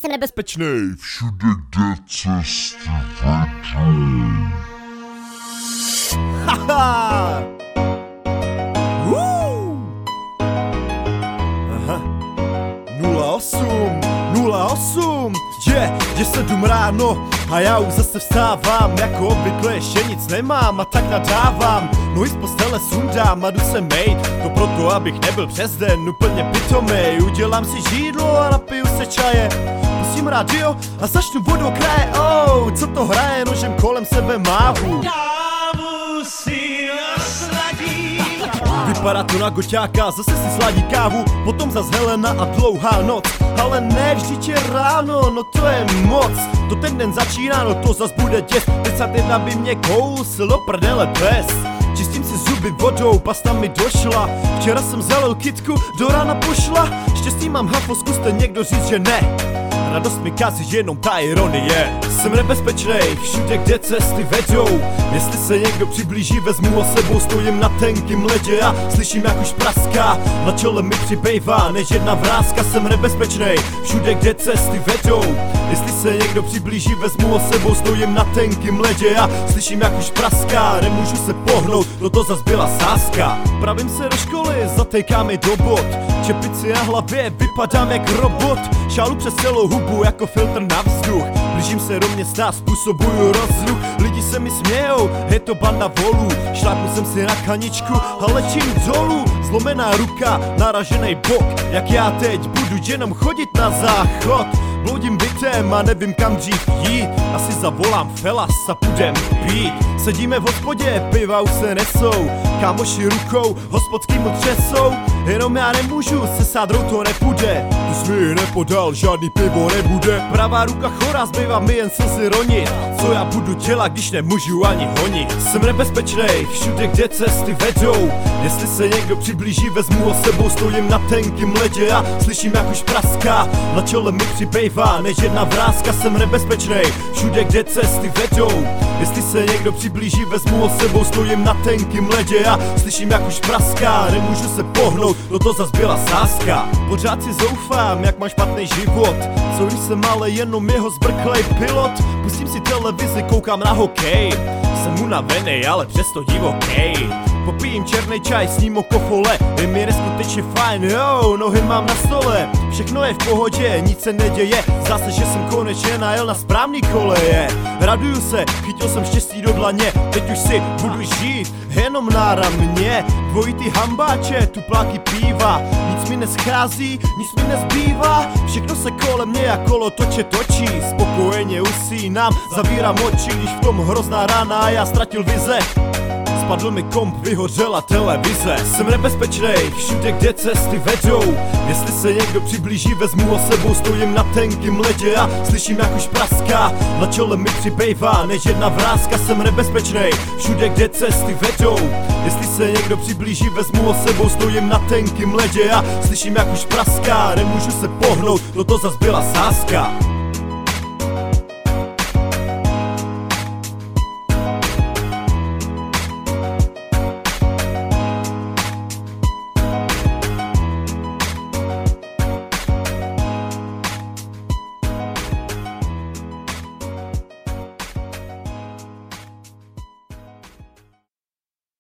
jsi nebezpečný. Všude, kde cesty vedou. Haha! Aha. 08, je 7 ráno a já už zase vstávám. Jako obvykle ještě nic nemám a tak nadávám. Nohy z postele sundám a jdu se mejt. To proto, abych nebyl přes den úplně pitomej. Udělám si žídlo a napiju se čaje. Pustím rádio a začnu vodou kraje. Oh, co to hraje, nožem kolem sebe mávu. Vypadá to na goťáka, zase si sladí kávu. Potom zas Helena a dlouhá noc. Ale ne, vždyť je ráno, no to je moc. To ten den začíná, no to zas bude děs. 31 by mě kousl, do prdele bez. Čistím si zuby vodou, pasta mi došla. Včera jsem zalil kytku, do rána pošla. Štěstí mám hafo, zkuste někdo říct, že ne. Radost mi kazí jenom ta ironie. Jsem nebezpečnej, všude kde cesty vedou. Jestli se někdo přiblíží, vezmu ho sebou. Stojím na tenkým ledě a slyším jak už praská. Na čele mi přibývá než jedna vrázka. Jsem nebezpečnej, všude kde cesty vedou. Jestli se někdo přiblíží, vezmu ho sebou. Stojím na tenkým ledě a slyším jak už praská. Nemůžu se pohnout, no to zas byla sázka. Pravím se do školy, zatejká mi do bod. Čepici na hlavě, vypadám jak robot. Šálu přes celou hubu jako filtr na vzduch. Blížím se do města, způsobuju rozruch. Lidi se mi smějou, je to banda volů. Šlápnu jsem si na kaničku a lečím dolů. Zlomená ruka, naražený bok. Jak já teď budu jenom chodit na záchod. Bloudím bytem a nevím kam dřív jít. Asi zavolám Felas a půjdem pít. Sedíme v hospodě, piva už se nesou. Kámoši rukou, hospodskýmu třesou. Jenom já nemůžu, se sádrou to nepůjde. Ty jsi mi nepodal, žádný pivo nebude. Pravá ruka chorá, zbývá mi jen slzy ronit. Co já budu dělat, když nemůžu ani honit? Jsem nebezpečnej, všude kde cesty vedou. Jestli se někdo přiblíží, vezmu ho sebou. Stojím na tenkým ledě a slyším jak už praská. Na čele mi přibývá než jedna vrázka. Jsem nebezpečnej, všude kde cesty vedou. Jestli se někdo přiblíží, vezmu ho sebou. Stojím na tenkým ledě a slyším jak už praská. Nemůžu se pohnout, no to zas byla sázka. Pořád si zoufám, jak mám špatný život. Co když jsem ale jenom jeho zbrklej pilot. Pustím si televizi, koukám na hokej. Jsem unavenej, ale přesto divokej. Popijím černý čaj, sním o kofole. Je mi neskutečně fajn, jo, nohy mám na stole. Všechno je v pohodě, nic se neděje. Zase, že jsem konečně najel na správný koleje. Raduju se, chytil jsem štěstí do dlaně. Teď už si budu žít, jenom náramně. Dvojitý hambáče, tupláky píva. Nic mi neschází, nic mi nezbývá. Všechno se kolem mě jak kolo toče točí. Spokojeně usínám, zavírám oči, když v tom hrozná rána a já ztratil vize. Spadl mi komp, vyhořela televize. Jsem nebezpečnej, všude kde cesty vedou. Jestli se někdo přiblíží, vezmu ho sebou. Stojím na tenkým ledě a slyším jak už praská. Na čele mi přibývá než jedna vrázka. Jsem nebezpečnej, všude kde cesty vedou. Jestli se někdo přiblíží, vezmu ho sebou. Stojím na tenkým ledě a slyším jak už praská. Nemůžu se pohnout, no to zas byla sázka.